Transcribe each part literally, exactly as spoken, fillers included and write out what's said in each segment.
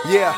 Yeah.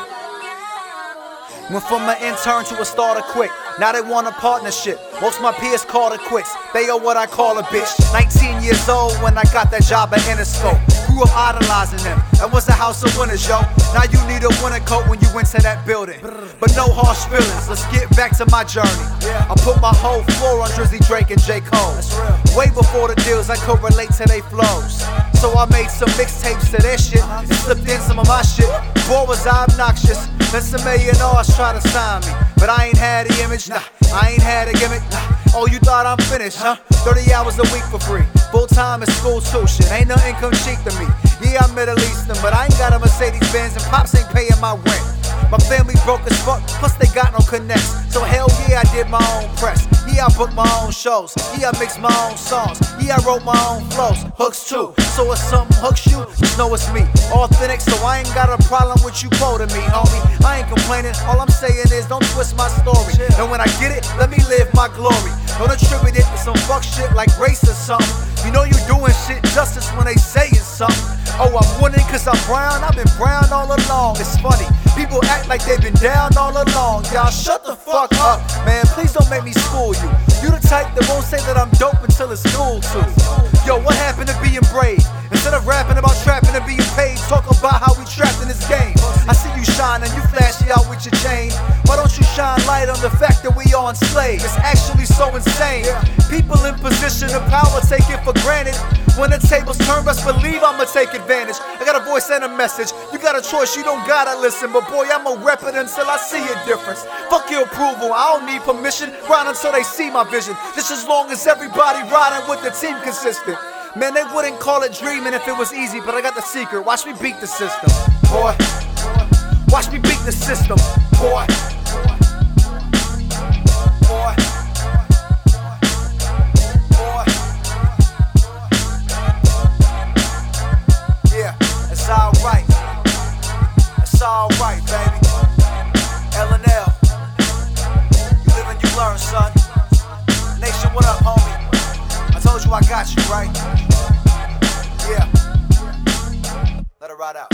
Went from an intern to a starter quick. Now they want a partnership. Most of my peers call it quits. They are what I call a bitch. nineteen years old when I got that job at Interscope. Grew up idolizing them. That was a house of winners, yo. Now you need a winter coat when you enter that building. But no harsh feelings. Let's get back to my journey. I put my whole floor on Drizzy Drake and J. Cole. Way before the deals, I could relate to their flows. So I made some mixtapes to their shit and slipped in some of my shit. Boy, was I obnoxious. Then some A and R's try to sign me, but I ain't had the image, nah. I ain't had a gimmick, nah. Oh, you thought I'm finished, huh? thirty hours a week for free. Full time in school too, shit. Ain't no income cheap to me. Yeah, I'm Middle Eastern, but I ain't got a Mercedes Benz and pops ain't paying my rent. My family broke as fuck, plus they got no connects. So hell yeah, I did my own press. Yeah, I booked my own shows. Yeah, I mixed my own songs. Yeah, I wrote my own flows, hooks too. So if something hooks you, just know it's me. Authentic, so I ain't got a problem with you quoting me, homie. I ain't complaining, all I'm saying is don't twist my story. And when I get it, let me live my glory. Don't attribute it to some fuck shit like race or something. You know you doing shit justice when they say it's something. Oh, I'm winning cause I'm brown, I've been brown all along. It's funny, people act like they've been down all along. Y'all shut the fuck up, man, please don't make me school you. You the type that won't say that I'm dope until it's cool too. Yo, what happened to being brave? Instead of rapping about trapping and being paid, talk about how we trapped in this game. I see you shining, you flashy out with your chain. Why don't you shine light on the fact that we are enslaved? It's actually so insane. People in position of power take it for granted. When the tables turn, best believe I'ma take advantage. I got a voice and a message. You got a choice, you don't gotta listen. But boy, I'ma rep it until I see a difference. Fuck your approval, I don't need permission. Ride until they see my vision. Just as long as everybody riding with the team consistent. Man, they wouldn't call it dreaming if it was easy, but I got the secret. Watch me beat the system, boy. Watch me beat the system, boy. Boy. Boy. Yeah, it's alright. It's alright, baby. L and L. You live and you learn, son. Nation, what up, homie? I told you I got you, right? Yeah. Let it ride out.